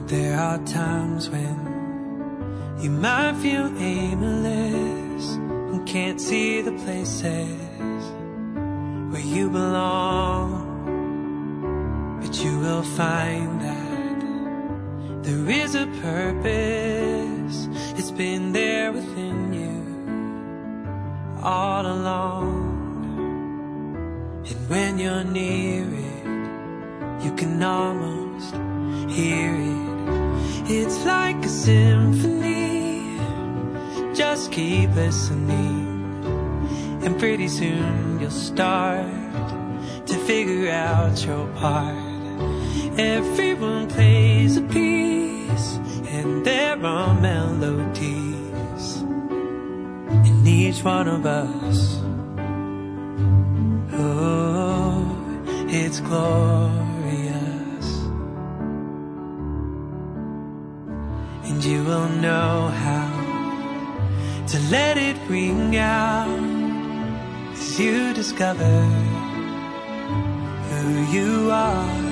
There are times when you might feel aimless and can't see the places where you belong, but you will find that there is a purpose. It's been there within you all along. And when you're near it, you can almost hear it. It's like a symphony. Just keep listening, and pretty soon you'll start to figure out your part. Everyone plays a piece, and there are melodies in each one of us. Oh, it's glorious. And you will know how to let it ring out as you discover who you are.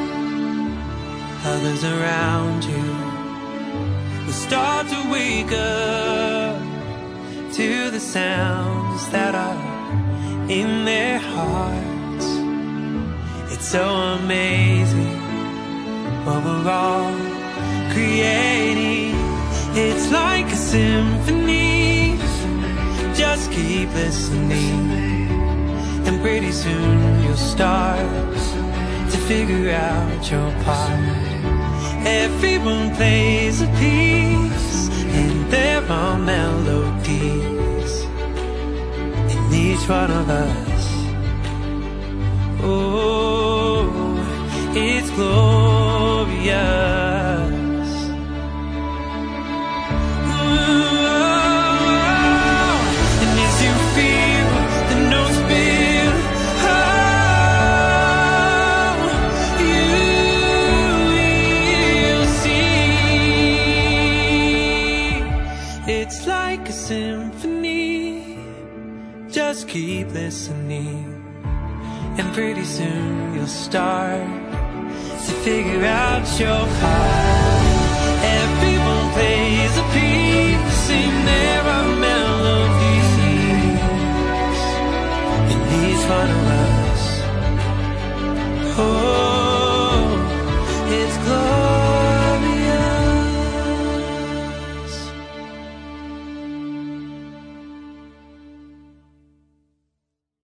Others around you will start to wake up to the sounds that are in their hearts. It's so amazing what we're all creating. It's like a symphony. Just keep listening, and pretty soon you'll start to figure out your part. Everyone plays a piece, and there are melodies in each one of us. Oh, it's glorious. It's like a symphony. Just keep listening, and pretty soon you'll start to figure out your part. Everyone plays a piece, and there are melodies in each one of us.